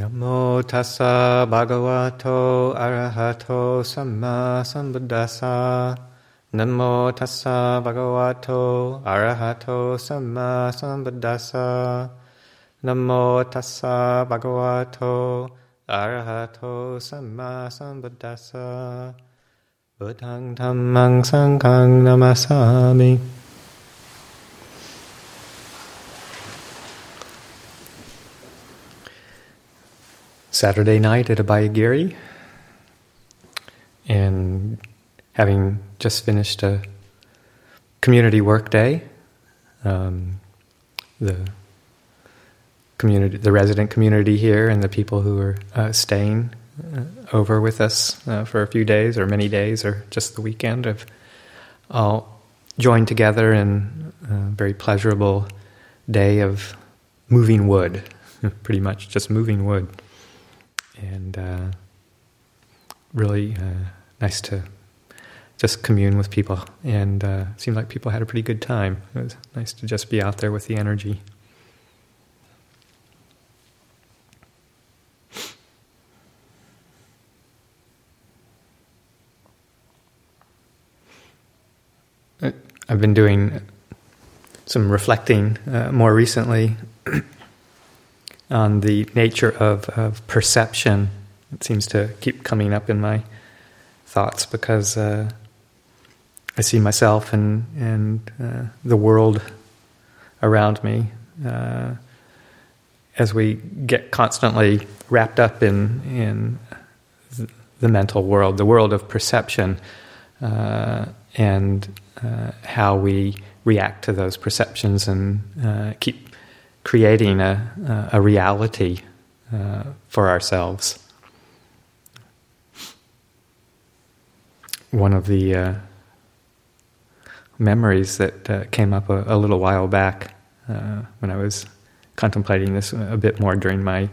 Namo tassa bhagavato arahato samma sambuddhassa. Namo tassa bhagavato arahato samma sambuddhassa. Namo tassa bhagavato arahato samma sambuddhassa. Buddhang dhammang sanghang namasami. Saturday night at Abhayagiri, and having just finished a community work day, the resident community here and the people who are staying over with us for a few days or many days or just the weekend have all joined together in a very pleasurable day of moving wood, pretty much just moving wood. And really nice to just commune with people, and seemed like people had a pretty good time. It was nice to just be out there with the energy. I've been doing some reflecting more recently on the nature of perception. It seems to keep coming up in my thoughts because I see myself and the world around me as we get constantly wrapped up in the mental world, the world of perception, and how we react to those perceptions and keep creating a reality for ourselves. One of the memories that came up a little while back when I was contemplating this a bit more during my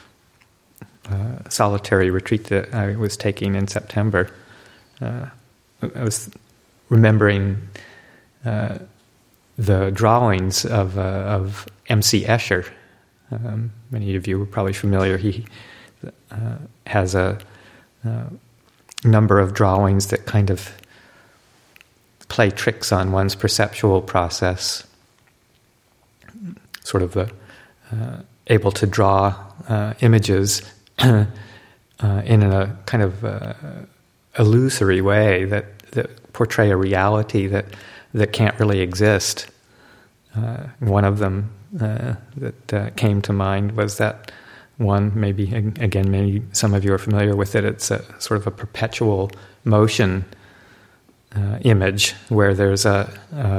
solitary retreat that I was taking in September, I was remembering the drawings of M.C. Escher. Many of you are probably familiar. He has a number of drawings that kind of play tricks on one's perceptual process, sort of able to draw images in a kind of illusory way that portray a reality that can't really exist. One of them that came to mind was that one, maybe some of you are familiar with it. It's a sort of a perpetual motion image where there's a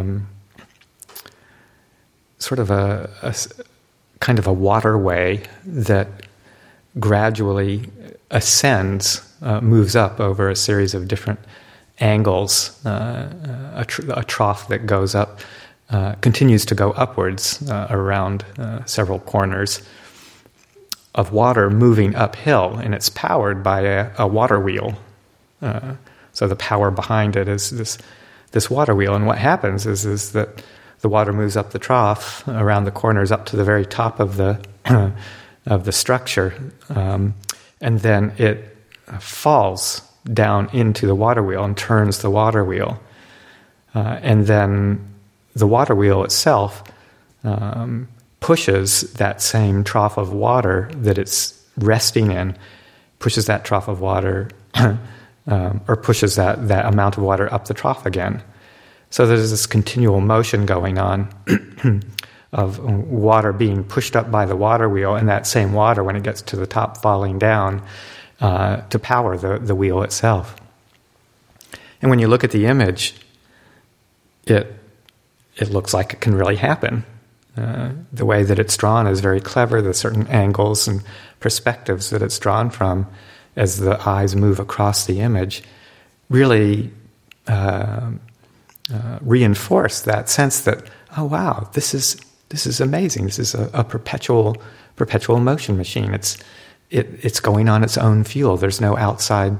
sort of a kind of a waterway that gradually ascends, moves up over a series of different angles, a trough that goes up, continues to go upwards around several corners of water moving uphill, and it's powered by a water wheel. So the power behind it is this water wheel, and what happens is that the water moves up the trough around the corners up to the very top of the of the structure, and then it falls down into the water wheel and turns the water wheel, and then the water wheel itself pushes that same trough of water that it's resting in, pushes that trough of water, or pushes that amount of water up the trough again. So there's this continual motion going on of water being pushed up by the water wheel, and that same water, when it gets to the top, falling down to power the wheel itself. And when you look at the image, it looks like it can really happen. The way that it's drawn is very clever. There's certain angles and perspectives that it's drawn from as the eyes move across the image really reinforce that sense that, oh wow, this is amazing. This is a perpetual motion machine. It's going on its own fuel. There's no outside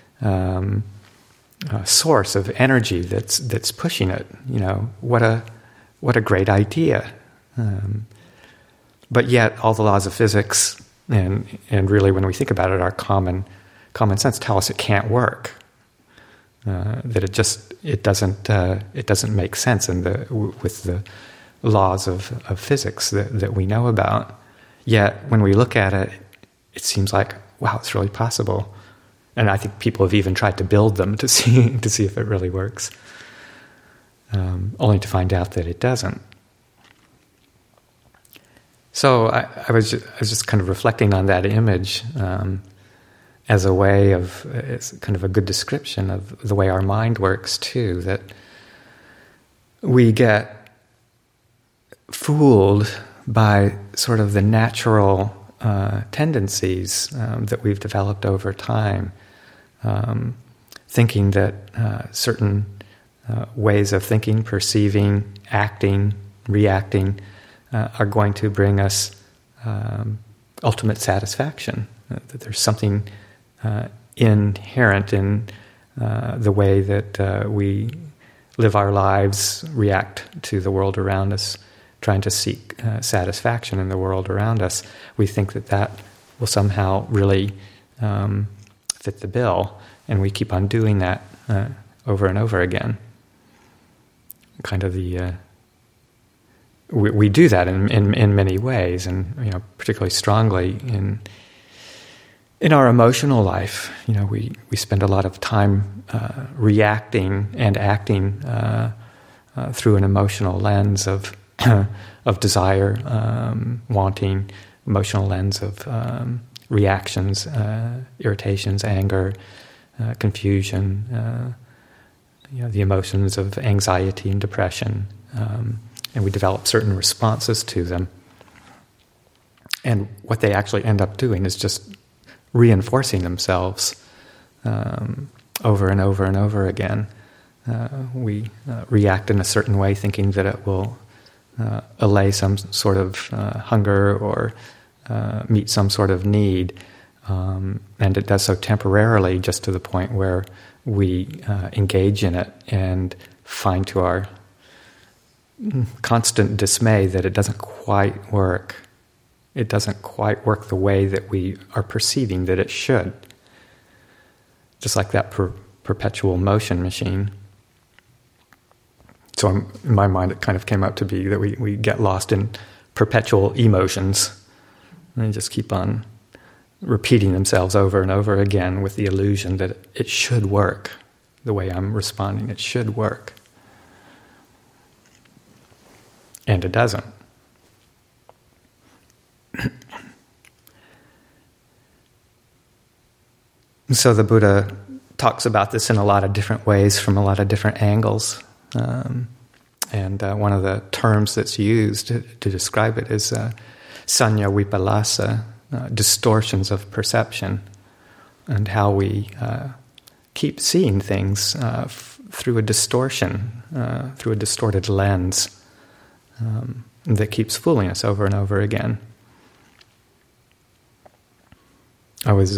source of energy that's pushing it. What a great idea. But yet all the laws of physics And really, when we think about it, our common sense tells us it can't work. That it doesn't make sense with the laws of physics that we know about. Yet when we look at it, it seems like, wow, it's really possible. And I think people have even tried to build them to see if it really works, only to find out that it doesn't. So I was just kind of reflecting on that image as a way of, it's kind of a good description of the way our mind works too, that we get fooled by sort of the natural tendencies that we've developed over time, thinking that certain ways of thinking, perceiving, acting, reacting are going to bring us ultimate satisfaction. That there's something inherent in the way that we live our lives, react to the world around us, trying to seek satisfaction in the world around us. We think that will somehow really fit the bill, and we keep on doing that over and over again. Kind of the we do that in many ways, and particularly strongly in our emotional life. We spend a lot of time reacting and acting through an emotional lens of desire, wanting, emotional lens of reactions, irritations, anger, confusion, the emotions of anxiety and depression, and we develop certain responses to them. And what they actually end up doing is just reinforcing themselves over and over and over again. We react in a certain way, thinking that it will allay some sort of hunger or meet some sort of need, and it does so temporarily, just to the point where we engage in it and find to our constant dismay that it doesn't quite work. It doesn't quite work the way that we are perceiving that it should. Just like that perpetual motion machine. So in my mind, it kind of came out to be that we get lost in perpetual emotions and they just keep on repeating themselves over and over again with the illusion that it should work the way I'm responding. It should work. And it doesn't. So the Buddha talks about this in a lot of different ways, from a lot of different angles. And one of the terms that's used to describe it is sanya vipallasa, distortions of perception, and how we keep seeing things through a distortion, through a distorted lens that keeps fooling us over and over again. I was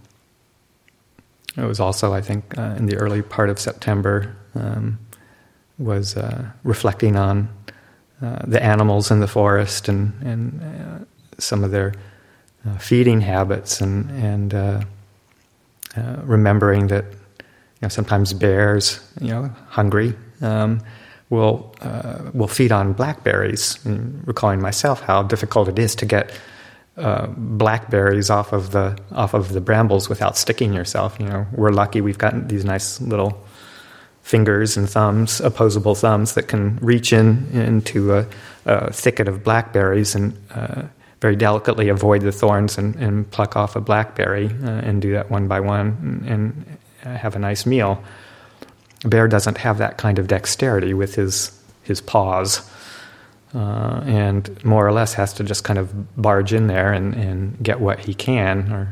also, I think, in the early part of September, was reflecting on the animals in the forest and some of their feeding habits, and remembering that sometimes bears, hungry, will feed on blackberries, and recalling myself how difficult it is to get blackberries off of the brambles without sticking yourself. We're lucky we've got these nice little fingers and thumbs, opposable thumbs, that can reach into a thicket of blackberries and very delicately avoid the thorns and pluck off a blackberry and do that one by one and have a nice meal. A bear doesn't have that kind of dexterity with his paws. And more or less has to just kind of barge in there and get what he can. Or,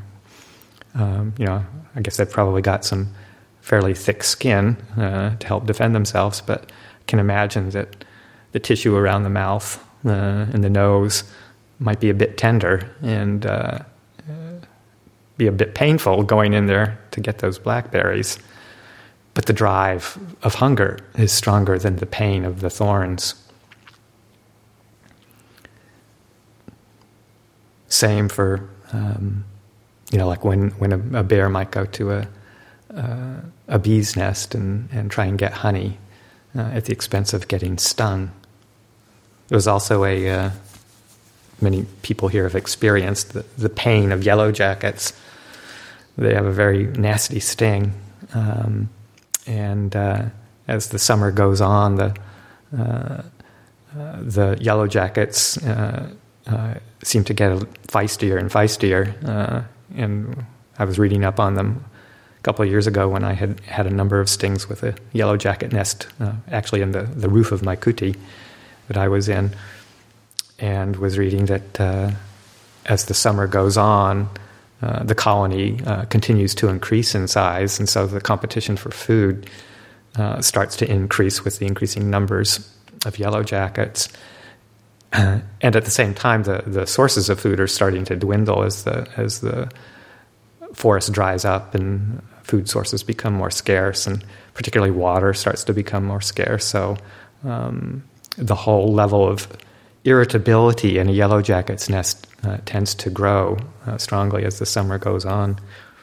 I guess they've probably got some fairly thick skin to help defend themselves, but I can imagine that the tissue around the mouth and the nose might be a bit tender and be a bit painful going in there to get those blackberries. But the drive of hunger is stronger than the pain of the thorns. Same for Like when a bear might go to a bee's nest and try and get honey at the expense of getting stung. It was also many people here have experienced the pain of yellow jackets. They have a very nasty sting. And as the summer goes on, the yellow jackets seem to get feistier and feistier. And I was reading up on them a couple of years ago when I had a number of stings with a yellow jacket nest, actually in the roof of my kuti that I was in, and was reading that as the summer goes on, the colony continues to increase in size, and so the competition for food starts to increase with the increasing numbers of yellow jackets. And at the same time, the sources of food are starting to dwindle as the forest dries up and food sources become more scarce, and particularly water starts to become more scarce. So the whole level of irritability in a yellow jacket's nest tends to grow strongly as the summer goes on.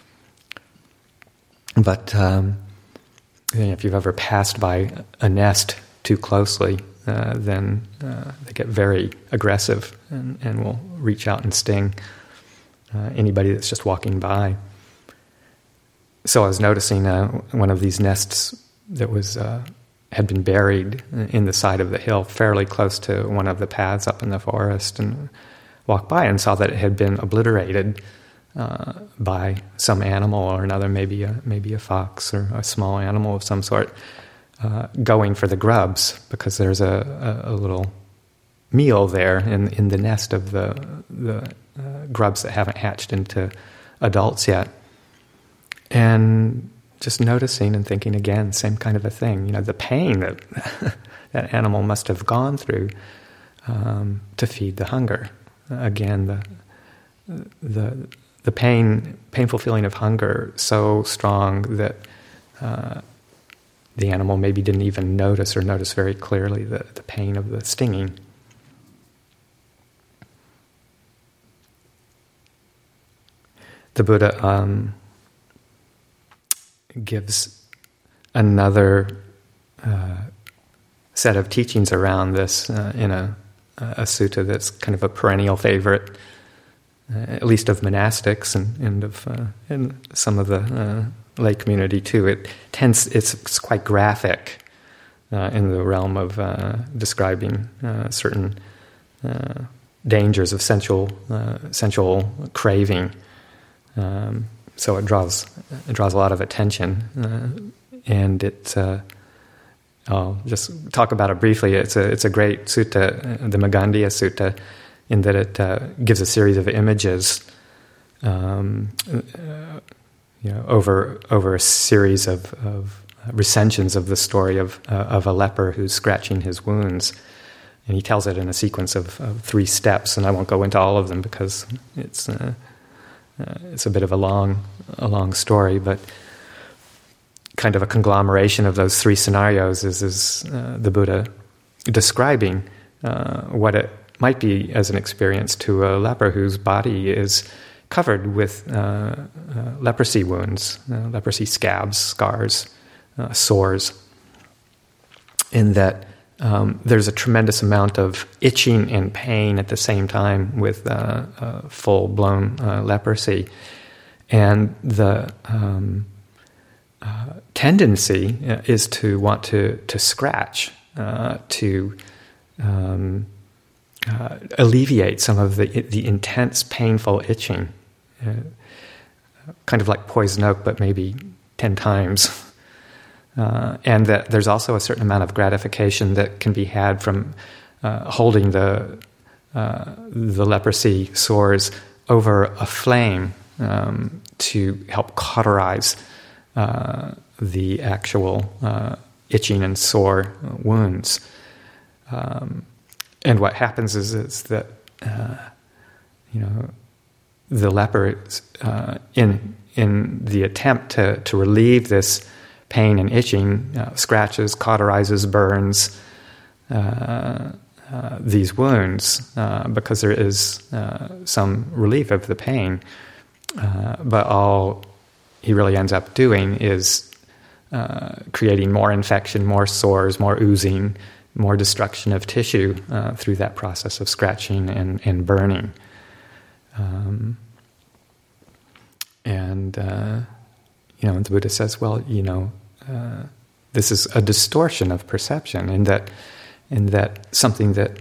But if you've ever passed by a nest too closely, then they get very aggressive and will reach out and sting anybody that's just walking by. So I was noticing one of these nests that had been buried in the side of the hill, fairly close to one of the paths up in the forest, and walked by and saw that it had been obliterated by some animal or another, maybe a fox or a small animal of some sort, going for the grubs, because there's a little meal there in the nest of the grubs that haven't hatched into adults yet. And just noticing and thinking again, same kind of a thing. The pain that that animal must have gone through to feed the hunger. Again, the painful feeling of hunger so strong that the animal maybe didn't even notice very clearly the pain of the stinging. The Buddha gives another set of teachings around this in a sutta that's kind of a perennial favorite, at least of monastics and of in some of the lay community too. It's quite graphic in the realm of describing certain dangers of sensual craving. So it draws a lot of attention, and I'll just talk about it briefly. It's a great sutta, the Magandiya Sutta, in that it gives a series of images, over a series of recensions of the story of a leper who's scratching his wounds, and he tells it in a sequence of 3 steps. And I won't go into all of them because it's a bit of a long story, but kind of a conglomeration of those 3 scenarios is the Buddha describing what it might be as an experience to a leper whose body is covered with leprosy wounds, leprosy scabs, scars, sores, in that there's a tremendous amount of itching and pain at the same time with full-blown leprosy. And the tendency is to want to scratch, to alleviate some of the intense, painful itching, kind of like poison oak, but maybe 10 times. And that there's also a certain amount of gratification that can be had from holding the leprosy sores over a flame to help cauterize the actual itching and sore wounds. And what happens is that the leper, in the attempt to relieve this pain and itching, scratches, cauterizes, burns, these wounds because there is some relief of the pain. But all he really ends up doing is creating more infection, more sores, more oozing, more destruction of tissue through that process of scratching and burning. And the Buddha says, well, this is a distortion of perception in that something that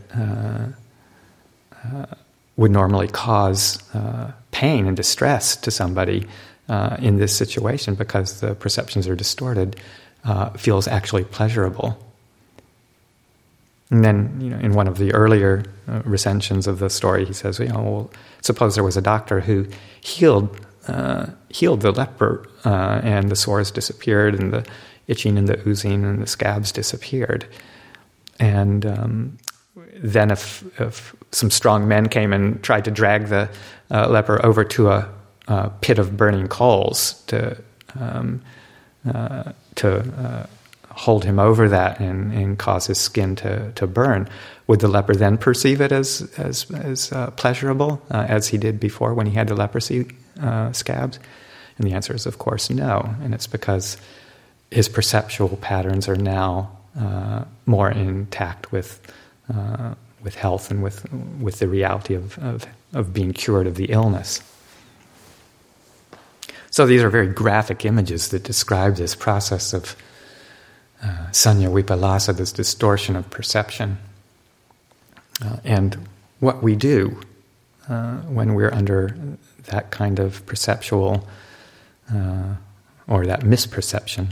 would normally cause pain and distress to somebody in this situation because the perceptions are distorted feels actually pleasurable. And then, in one of the earlier recensions of the story, he says, well, suppose there was a doctor who healed the leper and the sores disappeared and the itching and the oozing and the scabs disappeared. And then if some strong men came and tried to drag the leper over to a pit of burning coals to hold him over that and cause his skin to burn, would the leper then perceive it as pleasurable as he did before when he had the leprosy scabs? And the answer is, of course, no. And it's because his perceptual patterns are now more intact with health and with the reality of being cured of the illness. So these are very graphic images that describe this process of sanya vipallasa, this distortion of perception. And what we do when we're under that kind of perceptual or that misperception.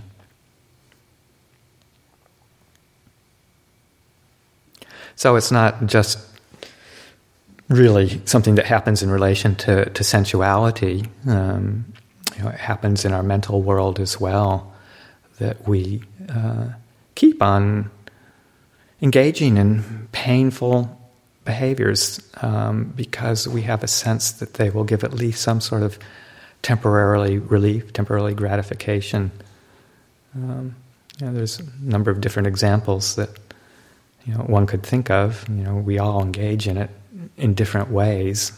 So it's not just really something that happens in relation to sensuality. It happens in our mental world as well, that we keep on engaging in painful behaviors because we have a sense that they will give at least some sort of temporarily relief, temporarily gratification. There's a number of different examples that one could think of. We all engage in it in different ways.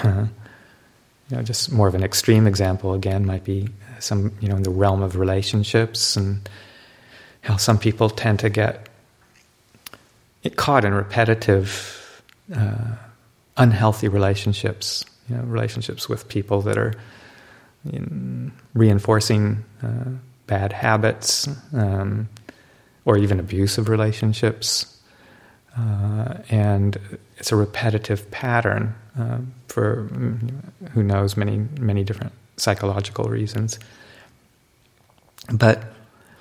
Just more of an extreme example again might be some, in the realm of relationships, and how some people tend to get caught in repetitive, unhealthy relationships. Relationships with people that are reinforcing bad habits, or even abusive relationships. And it's a repetitive pattern for who knows many different psychological reasons. But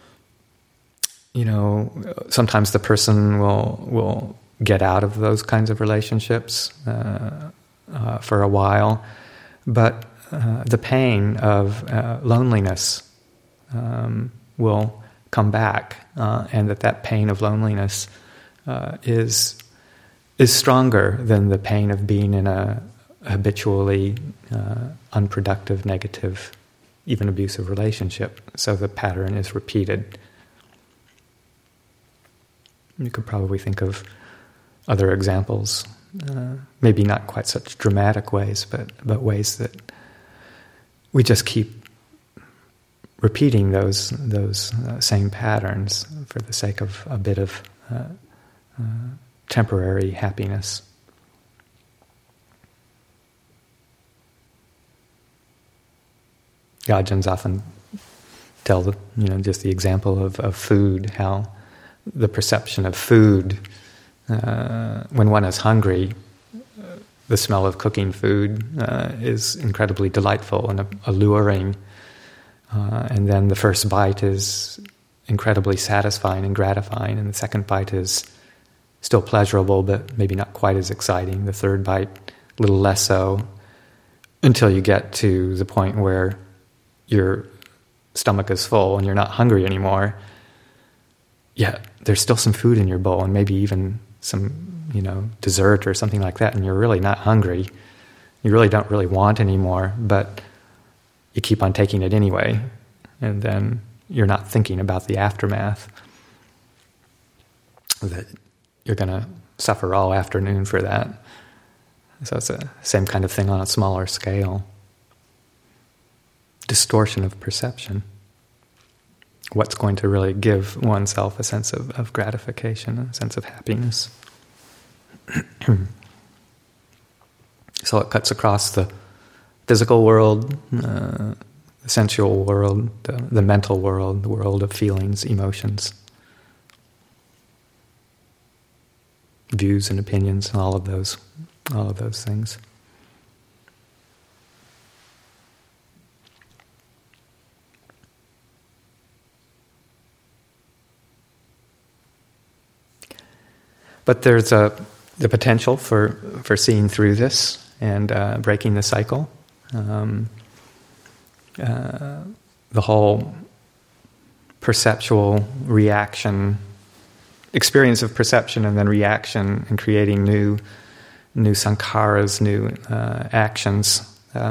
sometimes the person will get out of those kinds of relationships for a while, but the pain of loneliness will come back, and that pain of loneliness is stronger than the pain of being in a habitually unproductive, negative, even abusive relationship. So the pattern is repeated. You could probably think of other examples, maybe not quite such dramatic ways, but ways that we just keep repeating those same patterns for the sake of a bit of temporary happiness. Gajans often tell just the example of food, how the perception of food, when one is hungry, the smell of cooking food is incredibly delightful and alluring, and then the first bite is incredibly satisfying and gratifying, and the second bite is still pleasurable, but maybe not quite as exciting. The third bite, a little less so, until you get to the point where your stomach is full and you're not hungry anymore. Yet there's still some food in your bowl, and maybe even some, dessert or something like that, and you're really not hungry. You really don't really want anymore, but you keep on taking it anyway, and then you're not thinking about the aftermath, that you're going to suffer all afternoon for that. So it's the same kind of thing on a smaller scale. Distortion of perception. What's going to really give oneself a sense of gratification, a sense of happiness. So it cuts across the physical world, the sensual world, the mental world, the world of feelings, emotions, views and opinions, and all of those things. But there's the potential for seeing through this and breaking the cycle. The whole perceptual reaction, experience of perception and then reaction, and creating new sankharas, new actions,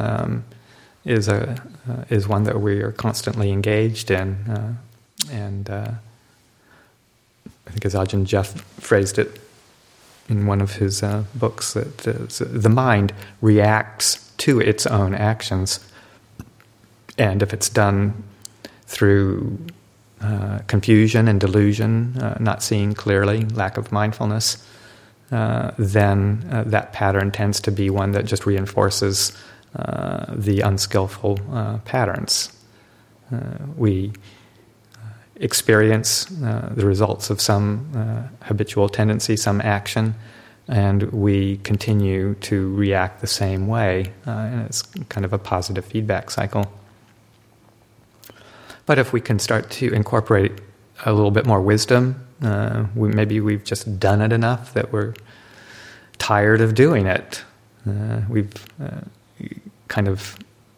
is one that we are constantly engaged in, and I think as Ajahn Jeff phrased it in one of his books, that the mind reacts to its own actions, and if it's done through confusion and delusion, not seeing clearly, lack of mindfulness, then that pattern tends to be one that just reinforces the unskillful patterns. We experience the results of some habitual tendency, some action, and we continue to react the same way. And it's kind of a positive feedback cycle. But if we can start to incorporate a little bit more wisdom, maybe we've just done it enough that we're tired of doing it. We've kind of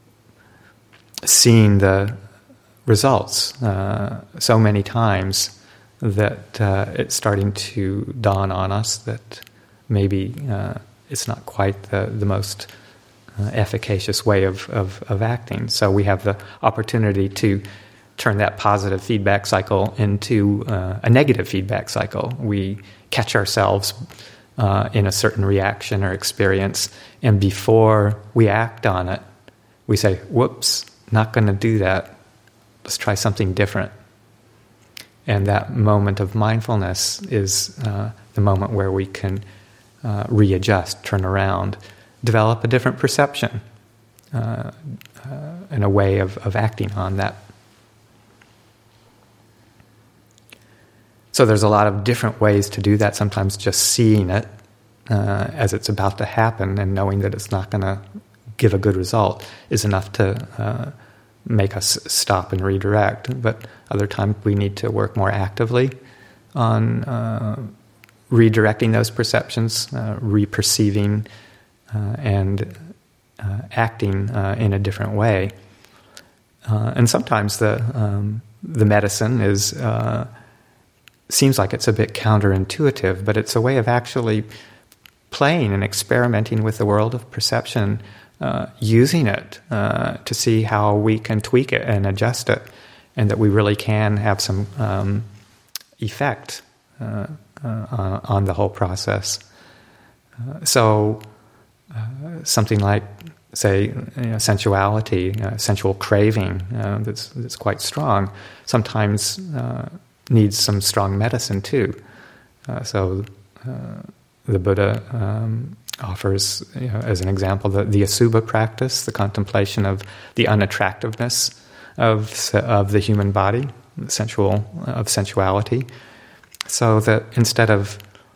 seen the results so many times that it's starting to dawn on us that maybe it's not quite the most efficacious way of acting. So we have the opportunity to turn that positive feedback cycle into a negative feedback cycle. We catch ourselves in a certain reaction or experience, and before we act on it, we say, whoops, not going to do that. Let's try something different. And that moment of mindfulness is the moment where we can readjust, turn around, develop a different perception and a way of acting on that. So there's a lot of different ways to do that. Sometimes just seeing it as it's about to happen and knowing that it's not going to give a good result is enough to make us stop and redirect. But other times we need to work more actively on redirecting those perceptions, reperceiving, and acting in a different way. And sometimes the medicine seems like it's a bit counterintuitive, but it's a way of actually playing and experimenting with the world of perception, using it to see how we can tweak it and adjust it, and that we really can have some effect on the whole process. So something like, say, sensuality, sensual craving that's quite strong, sometimes needs some strong medicine too. So the Buddha offers, as an example, the Asubha practice, the contemplation of the unattractiveness of the human body, of sensuality, so that instead of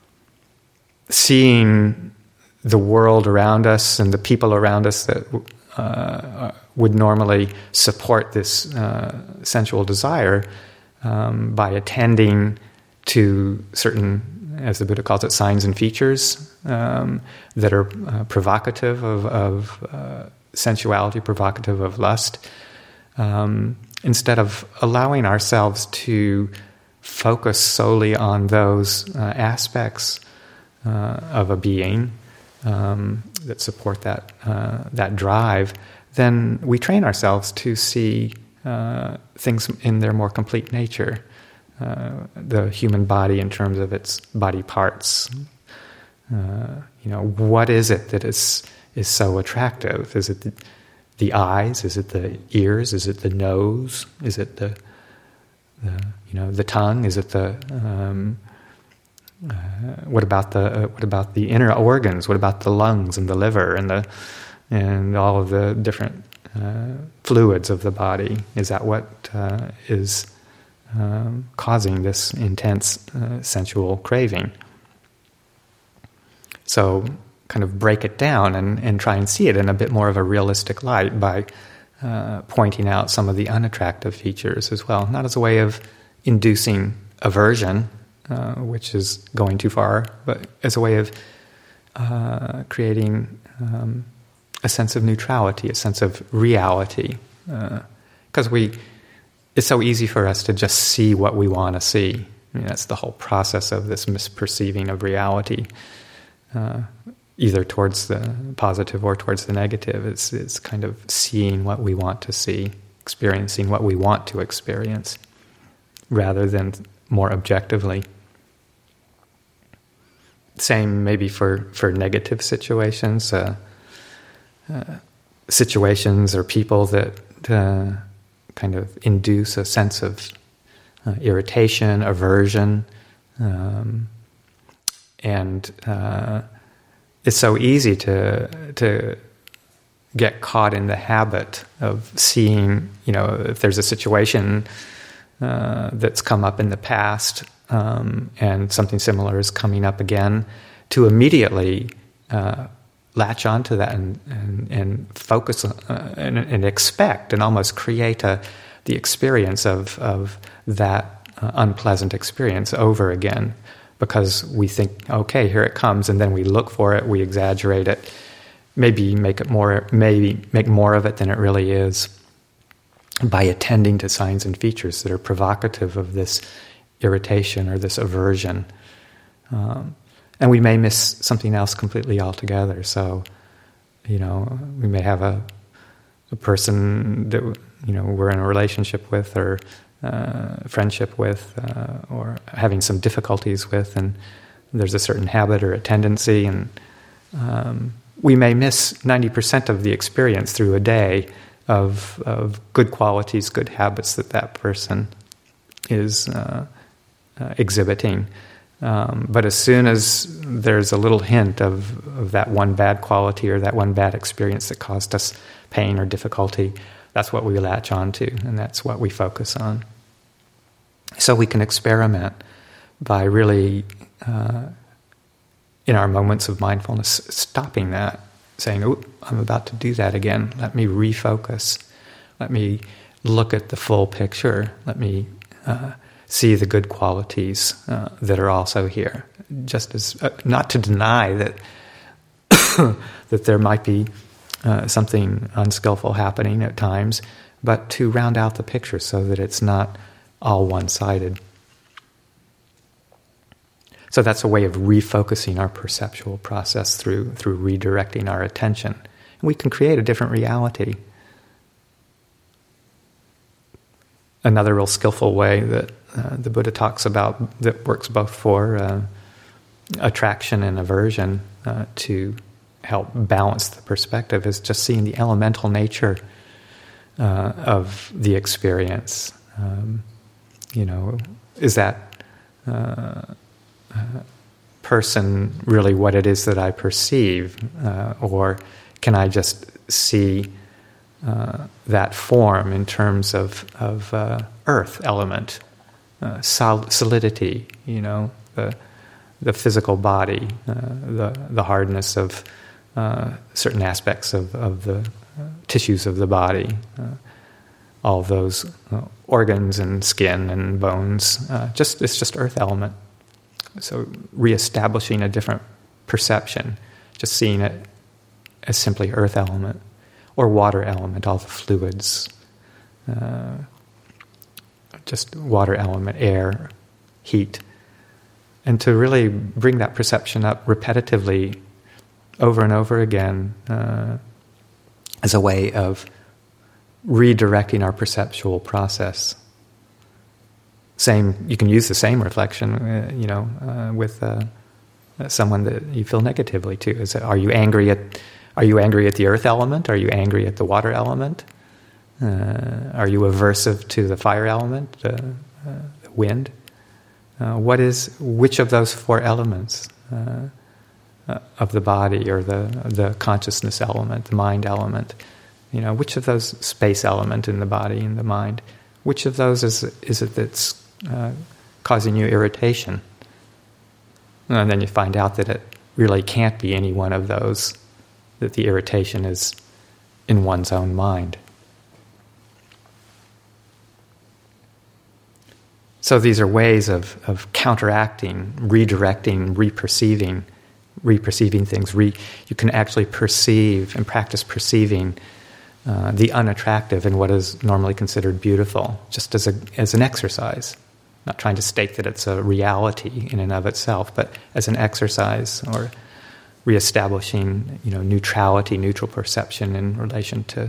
seeing the world around us and the people around us that would normally support this sensual desire, by attending to certain, as the Buddha calls it, signs and features that are provocative of sensuality, provocative of lust, instead of allowing ourselves to focus solely on those aspects of a being that support that drive, then we train ourselves to see things in their more complete nature. The human body in terms of its body parts, What is it that is so attractive? Is it the eyes? Is it the ears? Is it the nose? Is it the tongue? Is it the what about the inner organs? What about the lungs and the liver and all of the different fluids of the body? Is that what is causing this intense sensual craving? So kind of break it down and try and see it in a bit more of a realistic light by pointing out some of the unattractive features as well. Not as a way of inducing aversion, which is going too far, but as a way of creating a sense of neutrality, a sense of reality. Because it's so easy for us to just see what we want to see. I mean, that's the whole process of this misperceiving of reality. Either towards the positive or towards the negative. It's kind of seeing what we want to see, experiencing what we want to experience, rather than more objectively. Same maybe for negative situations, situations or people that kind of induce a sense of irritation, aversion, and it's so easy to get caught in the habit of seeing, if there's a situation that's come up in the past and something similar is coming up again, to immediately latch onto that and focus and expect and almost create the experience of that unpleasant experience over again. Because we think, okay, here it comes, and then we look for it, we exaggerate it, maybe make more of it than it really is, by attending to signs and features that are provocative of this irritation or this aversion, and we may miss something else completely altogether. So, we may have a person that we're in a relationship with, or friendship with, or having some difficulties with, and there's a certain habit or a tendency, and we may miss 90% of the experience through a day of good qualities, good habits that person is exhibiting. But as soon as there's a little hint of that one bad quality or that one bad experience that caused us pain or difficulty, that's what we latch onto, and that's what we focus on. So we can experiment by really, in our moments of mindfulness, stopping that, saying, "Oh, I'm about to do that again. Let me refocus. Let me look at the full picture. Let me see the good qualities that are also here." Just as not to deny that that there might be something unskillful happening at times, but to round out the picture so that it's not all one-sided. So that's a way of refocusing our perceptual process through redirecting our attention. And we can create a different reality. Another real skillful way that the Buddha talks about that works both for attraction and aversion to help balance the perspective is just seeing the elemental nature of the experience. Is that person really what it is that I perceive? Or can I just see that form in terms of earth element, solidity, the physical body, the hardness of certain aspects of the tissues of the body, all those organs and skin and bones. It's just earth element. So reestablishing a different perception, just seeing it as simply earth element, or water element, all the fluids, just water element, air, heat, and to really bring that perception up repetitively over and over again as a way of redirecting our perceptual process. You can use the same reflection, with someone that you feel negatively to? Are you angry at the earth element? Are you angry at the water element? Are you aversive to the fire element, the wind? Which of those four elements of the body, or the consciousness element, the mind element? Which of those, space element in the body and the mind, which of those is it that's causing you irritation? And then you find out that it really can't be any one of those, that the irritation is in one's own mind. So these are ways of counteracting, redirecting, reperceiving things. You can actually perceive and practice perceiving the unattractive in what is normally considered beautiful, just as an exercise. Not trying to state that it's a reality in and of itself, but as an exercise, or reestablishing, neutrality, neutral perception in relation to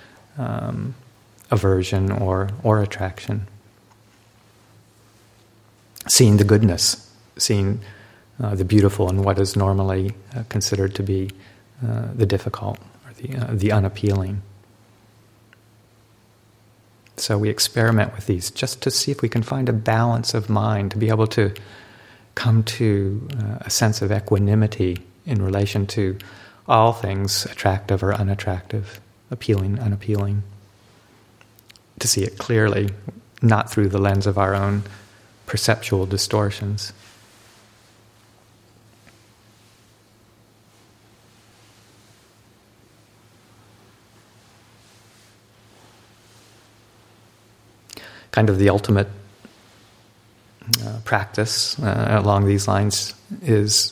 aversion or attraction. Seeing the goodness, seeing the beautiful in what is normally considered to be the difficult, or the unappealing. So we experiment with these just to see if we can find a balance of mind, to be able to come to a sense of equanimity in relation to all things attractive or unattractive, appealing, unappealing. To see it clearly, not through the lens of our own perceptual distortions. Kind of the ultimate practice along these lines is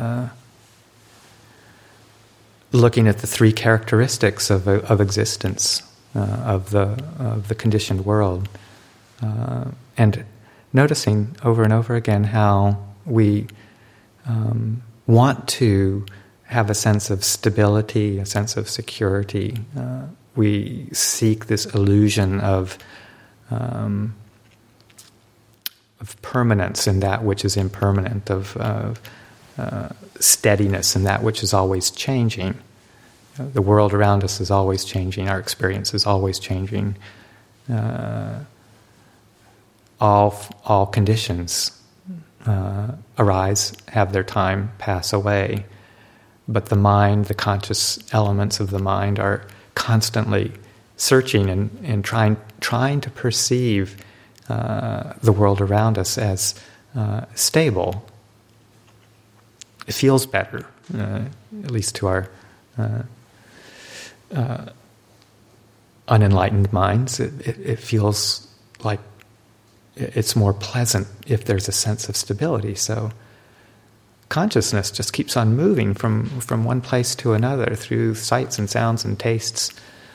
looking at the three characteristics of existence, of the conditioned world, and noticing over and over again how we want to have a sense of stability, a sense of security. We seek this illusion of permanence in that which is impermanent, of steadiness in that which is always changing. The world around us is always changing. Our experience is always changing. All conditions arise, have their time, pass away. But the mind, the conscious elements of the mind, are constantly searching and trying to perceive the world around us as stable. It feels better, at least to our unenlightened minds. It feels like it's more pleasant if there's a sense of stability. So consciousness just keeps on moving from one place to another through sights and sounds and tastes,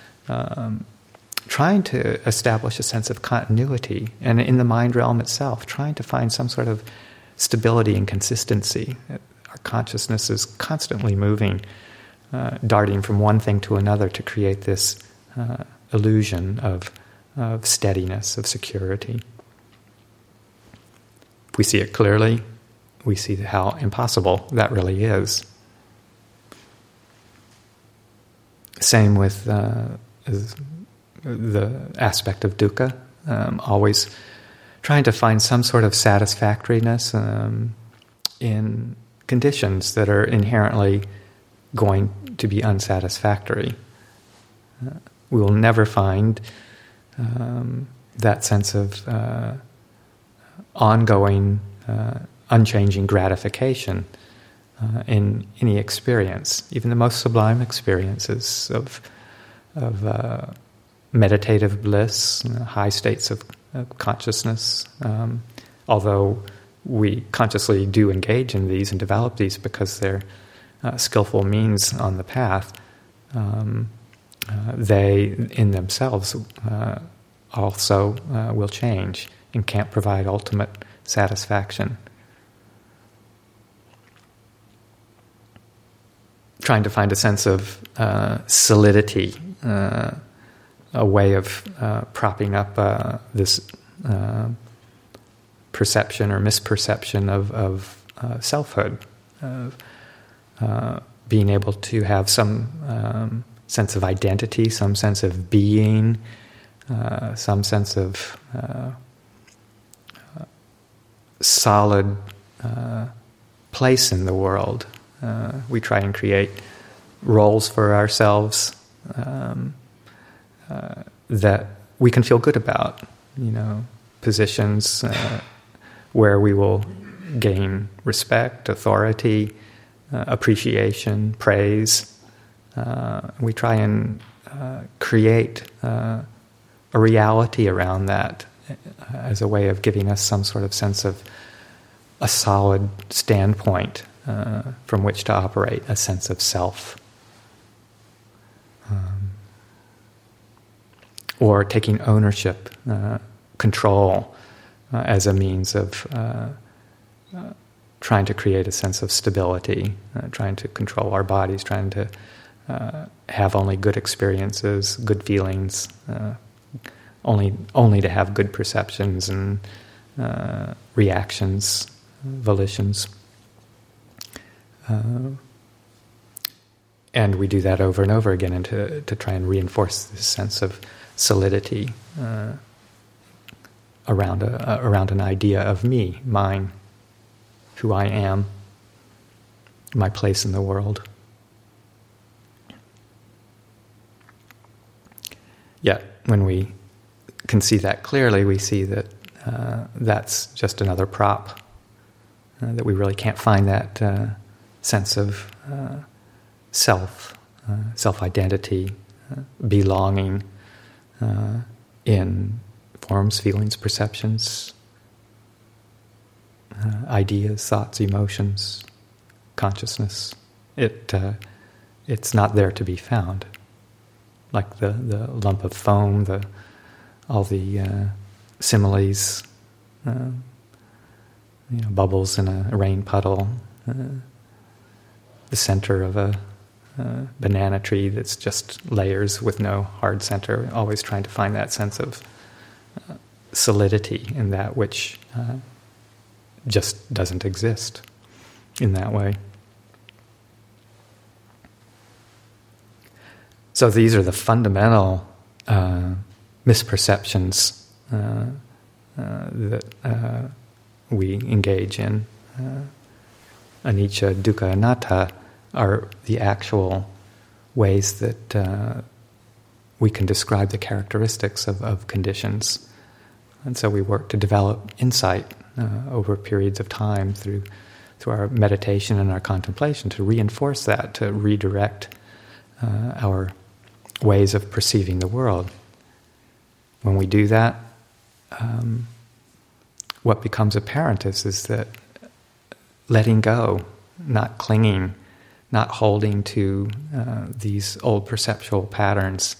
trying to establish a sense of continuity, and in the mind realm itself, trying to find some sort of stability and consistency. Our consciousness is constantly moving, darting from one thing to another to create this illusion of steadiness, of security. If we see it clearly, we see how impossible that really is. Same with the aspect of dukkha, always trying to find some sort of satisfactoriness in conditions that are inherently going to be unsatisfactory. We will never find that sense of ongoing, unchanging gratification in any experience, even the most sublime experiences of meditative bliss, high states of consciousness. Although we consciously do engage in these and develop these because they're skillful means on the path, they in themselves also will change and can't provide ultimate satisfaction. Trying to find a sense of solidity, a way of propping up this perception or misperception of selfhood, of being able to have some sense of identity, some sense of being, some sense of solid place in the world. We try and create roles for ourselves that we can feel good about, positions where we will gain respect, authority, appreciation, praise. We try and create a reality around that as a way of giving us some sort of sense of a solid standpoint from which to operate, a sense of self. Or taking ownership, control, as a means of trying to create a sense of stability, trying to control our bodies, trying to have only good experiences, good feelings, only to have good perceptions and reactions, volitions. And we do that over and over again, and to try and reinforce this sense of solidity around an idea of me, mine, who I am, my place in the world. Yet, when we can see that clearly, we see that that's just another prop, that we really can't find that sense of self-identity, belonging in forms, feelings, perceptions, ideas, thoughts, emotions, consciousness. It's not there to be found. Like the lump of foam, all the similes, bubbles in a rain puddle, the center of a banana tree that's just layers with no hard center, always trying to find that sense of solidity in that which just doesn't exist in that way. So these are the fundamental misperceptions that we engage in. Anicca, dukkha, anatta are the actual ways that we can describe the characteristics of conditions. And so we work to develop insight over periods of time through our meditation and our contemplation to reinforce that, to redirect our ways of perceiving the world. When we do that, what becomes apparent is that letting go, not clinging, not holding to these old perceptual patterns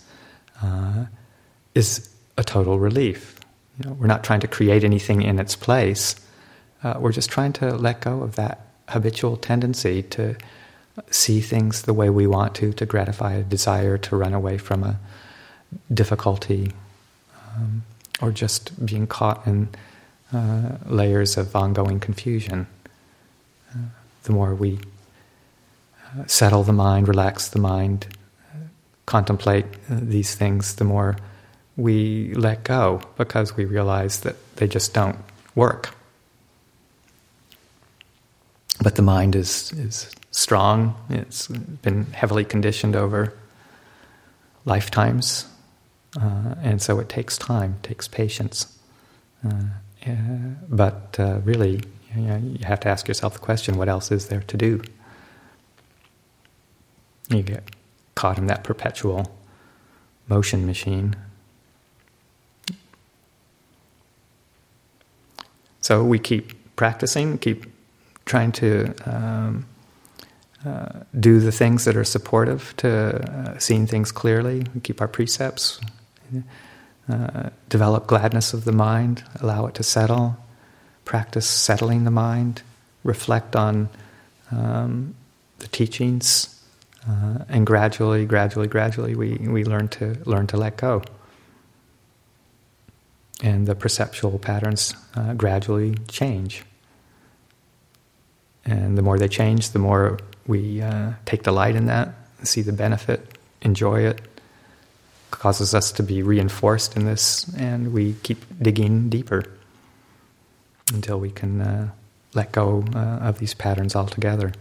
is a total relief. We're not trying to create anything in its place. We're just trying to let go of that habitual tendency to see things the way we want to gratify a desire, to run away from a difficulty, or just being caught in layers of ongoing confusion. The more we settle the mind, relax the mind, contemplate these things, the more we let go, because we realize that they just don't work. But the mind is strong. It's been heavily conditioned over lifetimes, and so it takes time, takes patience. But really, you have to ask yourself the question, what else is there to do? You get caught in that perpetual motion machine. So we keep practicing, keep trying to do the things that are supportive to seeing things clearly. We keep our precepts, develop gladness of the mind, allow it to settle, practice settling the mind, reflect on the teachings, and gradually, we learn to let go. And the perceptual patterns gradually change. And the more they change, the more we take delight in that, see the benefit, enjoy it, causes us to be reinforced in this, and we keep digging deeper until we can let go of these patterns altogether.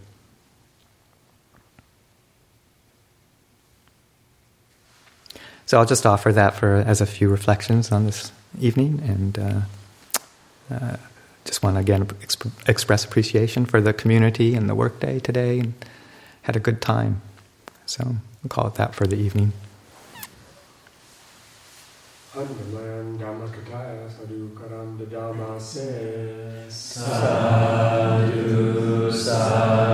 So I'll just offer that as a few reflections on this evening, and just want to again express appreciation for the community and the workday today, and had a good time. So we'll call it that for the evening. Hanuman Dhammakataya Sadhu Karanda Dhamma Se Sadhu Sadhu